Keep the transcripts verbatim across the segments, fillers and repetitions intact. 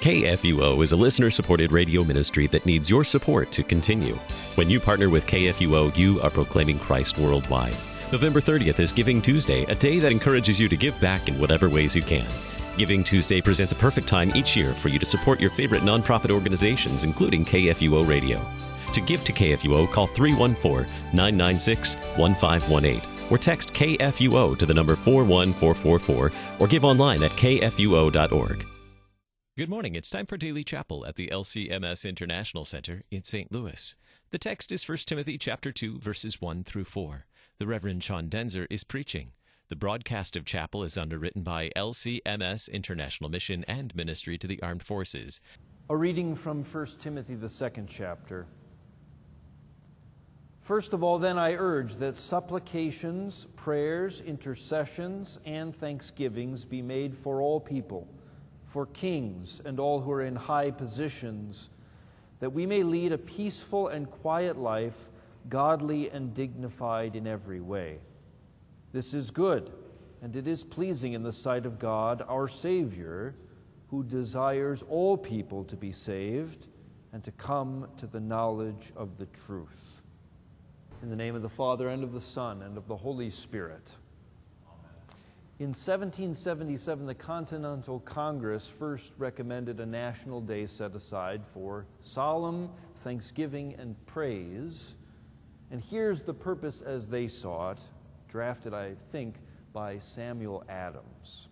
K F U O is a listener-supported radio ministry that needs your support to continue. When you partner with K F U O, you are proclaiming Christ worldwide. November thirtieth is Giving Tuesday, a day that encourages you to give back in whatever ways you can. Giving Tuesday presents a perfect time each year for you to support your favorite nonprofit organizations, including K F U O Radio. To give to K F U O, call three one four, nine nine six, one five one eight or text K F U O to the number four one four four four or give online at k f u o dot org. Good morning. It's time for Daily Chapel at the L C M S International Center in Saint Louis. The text is First Timothy chapter two, verses one through four. The Reverend Sean Denzer is preaching. The broadcast of chapel is underwritten by L C M S International Mission and Ministry to the Armed Forces. A reading from First Timothy, the second chapter. First of all, then, I urge that supplications, prayers, intercessions, and thanksgivings be made for all people, for kings and all who are in high positions, that we may lead a peaceful and quiet life, godly and dignified in every way. This is good, and it is pleasing in the sight of God, our Savior, who desires all people to be saved and to come to the knowledge of the truth. In the name of the Father, and of the Son, and of the Holy Spirit. Amen. In seventeen seventy-seven, the Continental Congress first recommended a national day set aside for solemn thanksgiving and praise. And here's the purpose as they saw it, drafted, I think, by Samuel Adams.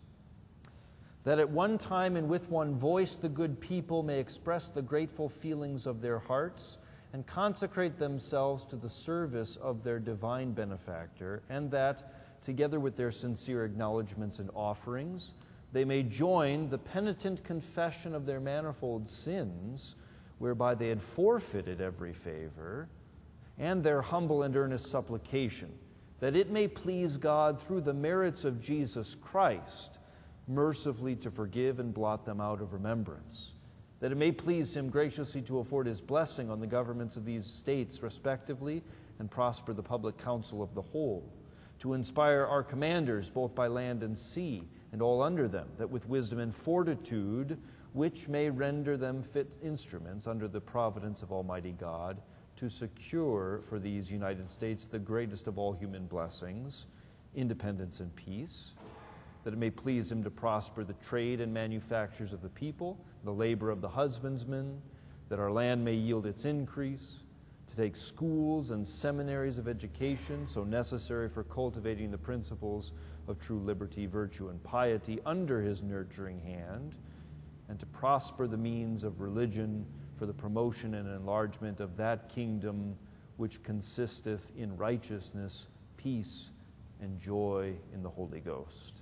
That at one time and with one voice the good people may express the grateful feelings of their hearts and consecrate themselves to the service of their divine benefactor, and that, together with their sincere acknowledgments and offerings, they may join the penitent confession of their manifold sins, whereby they had forfeited every favor, and their humble and earnest supplication, that it may please God through the merits of Jesus Christ, mercifully to forgive and blot them out of remembrance, that it may please Him graciously to afford His blessing on the governments of these states respectively, and prosper the public counsel of the whole, to inspire our commanders both by land and sea, and all under them, that with wisdom and fortitude, which may render them fit instruments under the providence of Almighty God, to secure for these United States the greatest of all human blessings, independence and peace, that it may please Him to prosper the trade and manufactures of the people, the labor of the husbandman, that our land may yield its increase, to take schools and seminaries of education so necessary for cultivating the principles of true liberty, virtue, and piety under His nurturing hand, and to prosper the means of religion for the promotion and enlargement of that kingdom which consisteth in righteousness, peace, and joy in the Holy Ghost.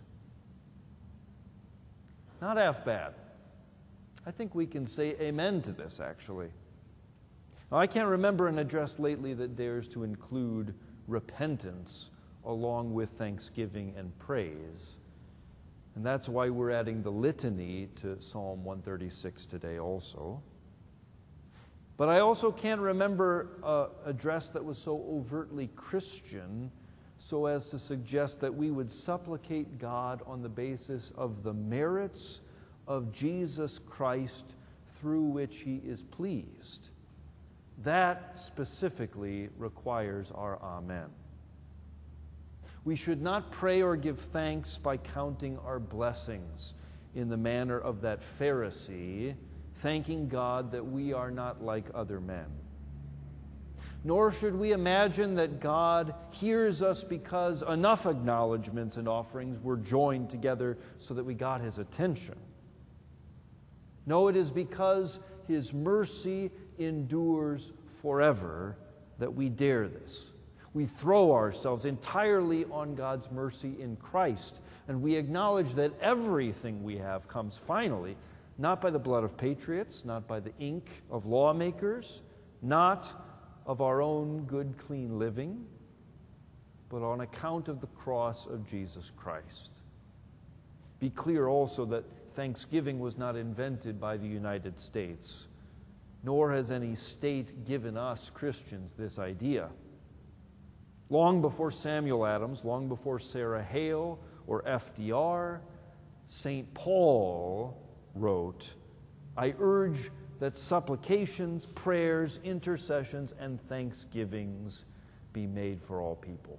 Not half bad. I think we can say amen to this, actually. Now, I can't remember an address lately that dares to include repentance along with thanksgiving and praise. And that's why we're adding the litany to Psalm one thirty-six today also. But I also can't remember an address that was so overtly Christian so as to suggest that we would supplicate God on the basis of the merits of Jesus Christ through which He is pleased. That specifically requires our amen. We should not pray or give thanks by counting our blessings in the manner of that Pharisee, thanking God that we are not like other men. Nor should we imagine that God hears us because enough acknowledgments and offerings were joined together so that we got His attention. No, it is because His mercy endures forever that we dare this. We throw ourselves entirely on God's mercy in Christ, and we acknowledge that everything we have comes finally, not by the blood of patriots, not by the ink of lawmakers, not of our own good, clean living, but on account of the cross of Jesus Christ. Be clear also that Thanksgiving was not invented by the United States, nor has any state given us Christians this idea. Long before Samuel Adams, long before Sarah Hale or F D R, Saint Paul wrote, I urge that supplications, prayers, intercessions, and thanksgivings be made for all people.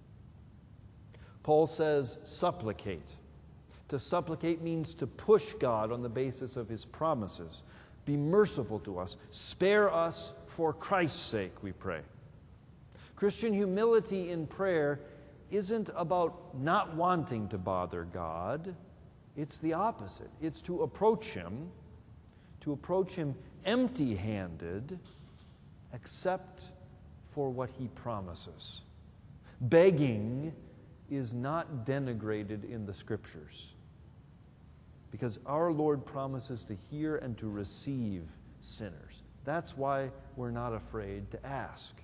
Paul says, supplicate. To supplicate means to push God on the basis of his promises. Be merciful to us. Spare us for Christ's sake, we pray. Christian humility in prayer isn't about not wanting to bother God. It's the opposite. It's to approach him, to approach him empty-handed, except for what he promises. Begging is not denigrated in the Scriptures, because our Lord promises to hear and to receive sinners. That's why we're not afraid to ask.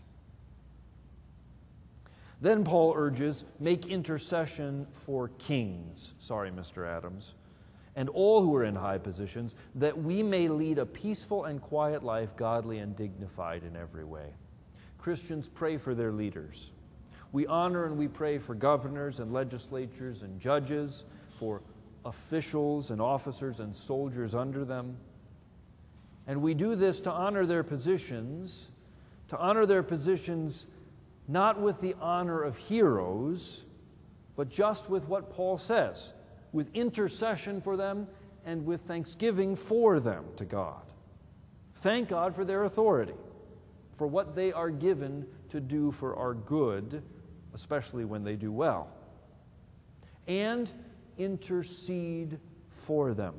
Then Paul urges, make intercession for kings, sorry, Mister Adams, and all who are in high positions, that we may lead a peaceful and quiet life, godly and dignified in every way. Christians pray for their leaders. We honor and we pray for governors and legislatures and judges, for officials and officers and soldiers under them. And we do this to honor their positions, to honor their positions not with the honor of heroes, but just with what Paul says, with intercession for them and with thanksgiving for them to God. Thank God for their authority, for what they are given to do for our good, especially when they do well. And intercede for them.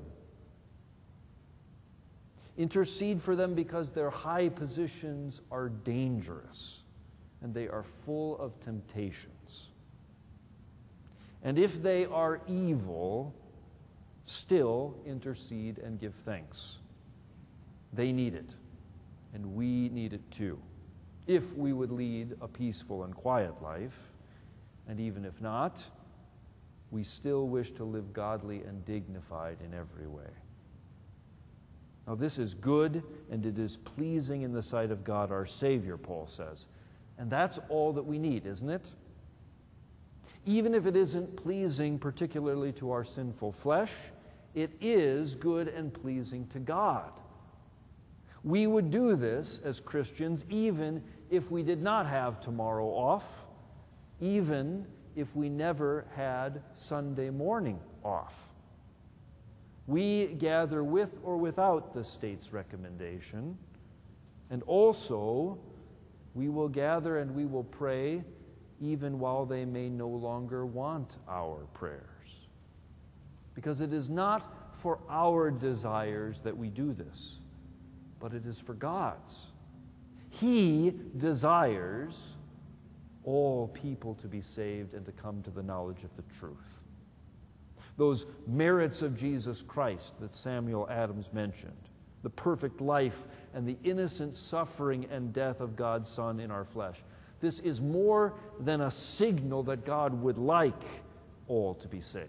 Intercede for them because their high positions are dangerous and they are full of temptations. And if they are evil, still intercede and give thanks. They need it, and we need it too, if we would lead a peaceful and quiet life, and even if not, we still wish to live godly and dignified in every way. Now this is good, and it is pleasing in the sight of God our Savior, Paul says. And that's all that we need, isn't it? Even if it isn't pleasing particularly to our sinful flesh, it is good and pleasing to God. We would do this as Christians even if we did not have tomorrow off, even if we never had Sunday morning off. We gather with or without the state's recommendation, and also we will gather and we will pray even while they may no longer want our prayers. Because it is not for our desires that we do this, but it is for God's. He desires all people to be saved and to come to the knowledge of the truth. Those merits of Jesus Christ that Samuel Adams mentioned, the perfect life and the innocent suffering and death of God's Son in our flesh, this is more than a signal that God would like all to be saved.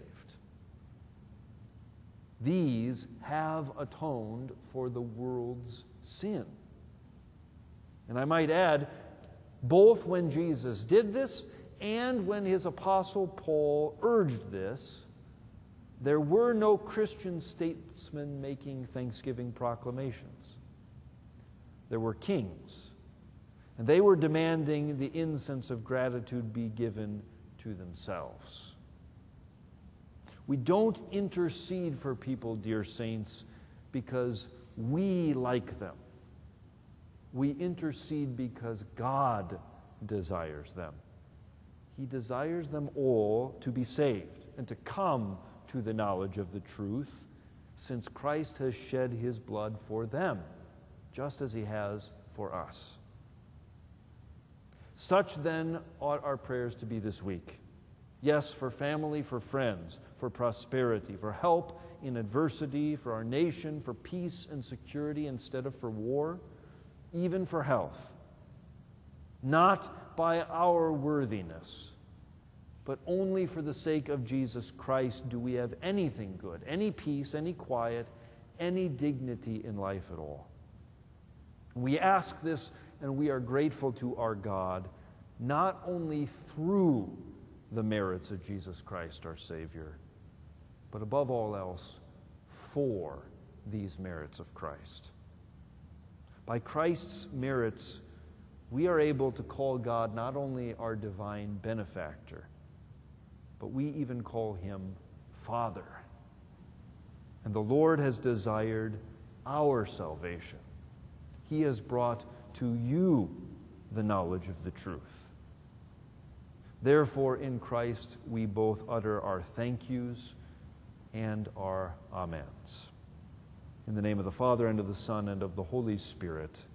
These have atoned for the world's sin. And I might add, both when Jesus did this and when his apostle Paul urged this, there were no Christian statesmen making thanksgiving proclamations. There were kings, and they were demanding the incense of gratitude be given to themselves. We don't intercede for people, dear saints, because we like them. We intercede because God desires them. He desires them all to be saved and to come to the knowledge of the truth, since Christ has shed his blood for them, just as he has for us. Such then ought our prayers to be this week. Yes, for family, for friends, for prosperity, for help in adversity, for our nation, for peace and security instead of for war, even for health. Not by our worthiness, but only for the sake of Jesus Christ do we have anything good, any peace, any quiet, any dignity in life at all. We ask this and we are grateful to our God, not only through the merits of Jesus Christ our Savior, but above all else, for these merits of Christ. By Christ's merits, we are able to call God not only our divine benefactor, but we even call him Father. And the Lord has desired our salvation. He has brought to you the knowledge of the truth. Therefore, in Christ, we both utter our thank yous and our amens. In the name of the Father, and of the Son, and of the Holy Spirit,